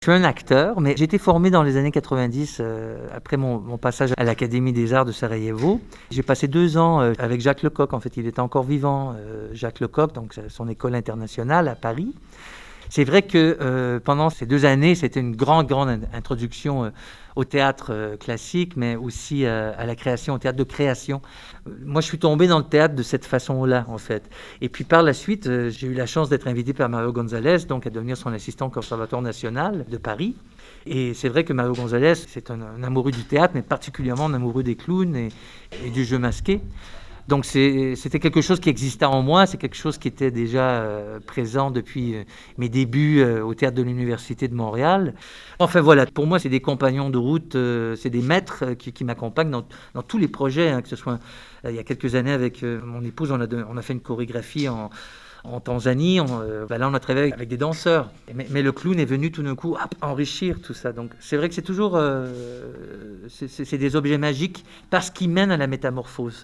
Je suis un acteur, mais j'ai été formé dans les années 90, après mon passage à l'Académie des arts de Sarajevo. J'ai passé 2 ans, avec Jacques Lecoq, en fait, il était encore vivant, Jacques Lecoq, donc son école internationale à Paris. C'est vrai que pendant ces 2 années, c'était une grande introduction au théâtre classique, mais aussi à la création, au théâtre de création. Moi, je suis tombé dans le théâtre de cette façon-là, en fait. Et puis par la suite, j'ai eu la chance d'être invité par Mario Gonzalez, donc à devenir son assistant au Conservatoire national de Paris. Et c'est vrai que Mario Gonzalez, c'est un amoureux du théâtre, mais particulièrement un amoureux des clowns et du jeu masqué. Donc c'était quelque chose qui existait en moi, c'est quelque chose qui était déjà présent depuis mes débuts au théâtre de l'Université de Montréal. Enfin voilà, pour moi c'est des compagnons de route, c'est des maîtres qui m'accompagnent dans tous les projets, hein, que ce soit il y a quelques années avec mon épouse, on a fait une chorégraphie en Tanzanie, là on a travaillé avec des danseurs, mais le clown est venu tout d'un coup enrichir tout ça. Donc c'est vrai que c'est toujours c'est des objets magiques parce qu'ils mènent à la métamorphose.